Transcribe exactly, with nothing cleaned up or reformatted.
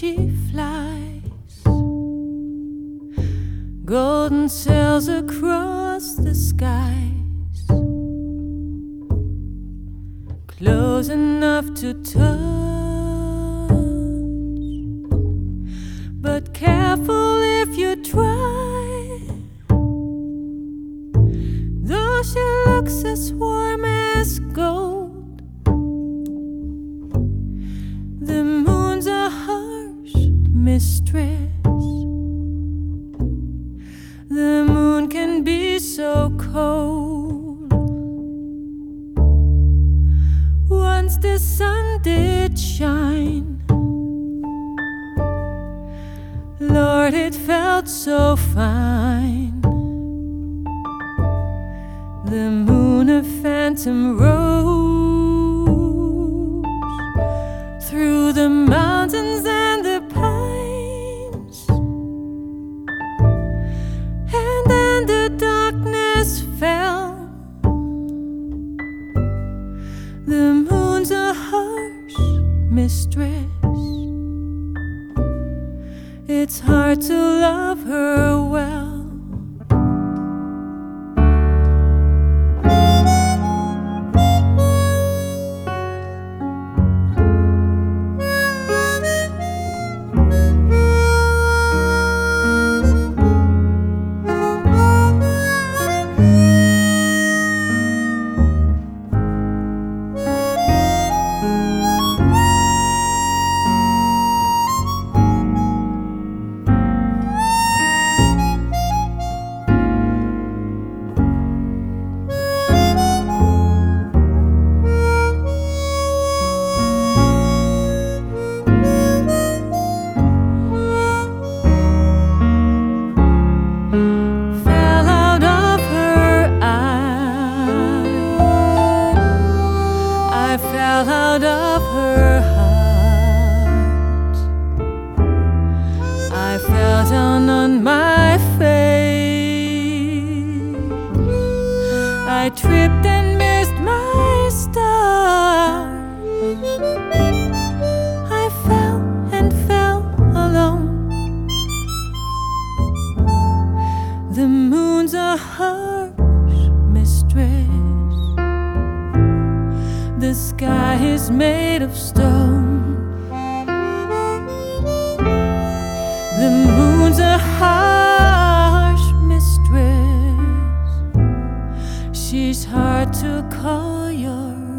she flies, golden sails across the skies, close enough to touch, but careful if you try. Though she looks as warm as gold, the moon's a harsh mistress. The moon can be so cold. Once the sun did shine, Lord, it felt so fine. The moon, a phantom, rose through the mountains and the pines, and then the darkness fell. The moon's a harsh mistress. It's hard to love her well. Out of her heart, I fell down on my face. I tripped and missed my star. I fell and fell alone. The moon's a harsh mistress. The sky is made of stone. The moon's a harsh mistress. She's hard to call your